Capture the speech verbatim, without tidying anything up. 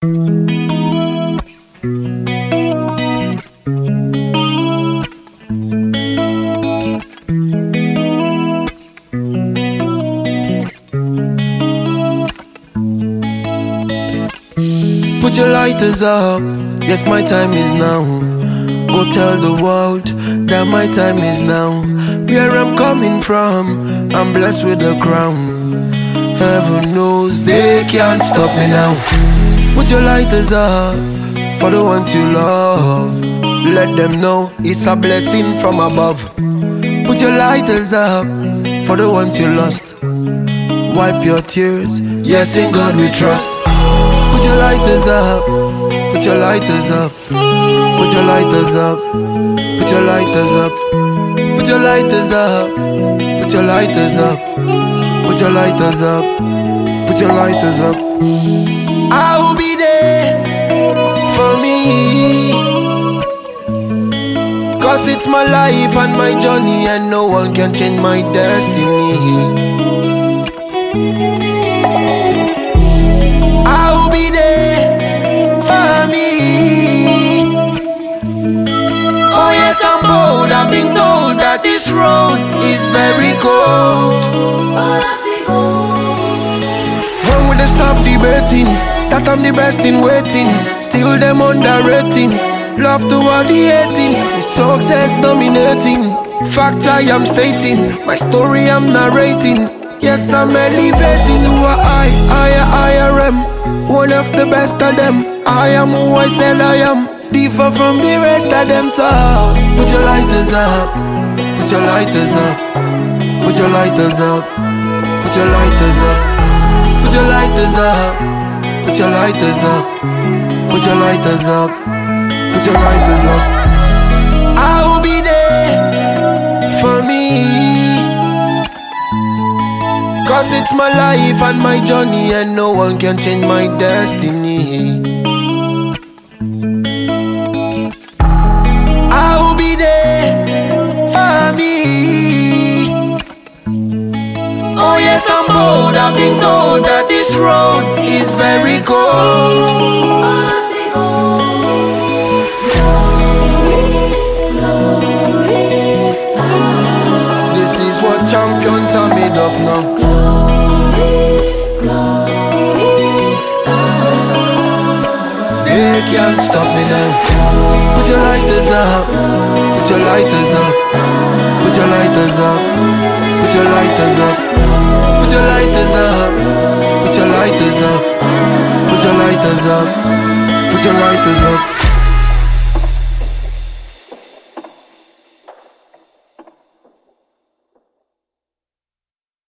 Put your lighters up, yes my time is now. Go tell the world that my time is now. Where I'm coming from, I'm blessed with a crown. Heaven knows they can't stop me now. Put your lighters up for the ones you love. Let them know it's a blessing from above. Put your lighters up for the ones you lost. Wipe your tears, yes in God we trust. Put your lighters up, put your lighters up, put your lighters up, put your lighters up, put your lighters up, put your lighters up, put your lighters up, put your lighters up. I will be there for me, cause it's my life and my journey, and no one can change my destiny. I'm bold, I've been told that this road is very cold. When will they stop debating that I'm the best in waiting? Still them underrating, love toward the hating, with success dominating. Fact I am stating, my story I'm narrating. Yes, I'm elevating. Who are I? I, I, I am one of the best of them. I am who I said I am, different from the rest of them, so put your lighters up, put your lighters up, put your lighters up, put your lighters up, put your lighters up, put your lighters up, put your lighters up, put your lighters up. I will be there for me, cause it's my life and my journey, and no one can change my destiny. I'm bold, I've been told that this road is very cold. This is what champions are made of now. They can't stop me now. Put your lighters up, put your lighters up, put your lighters up, put your lighters up. Put your lighters up, put your lighters up, put your lighters up, put your lighters up.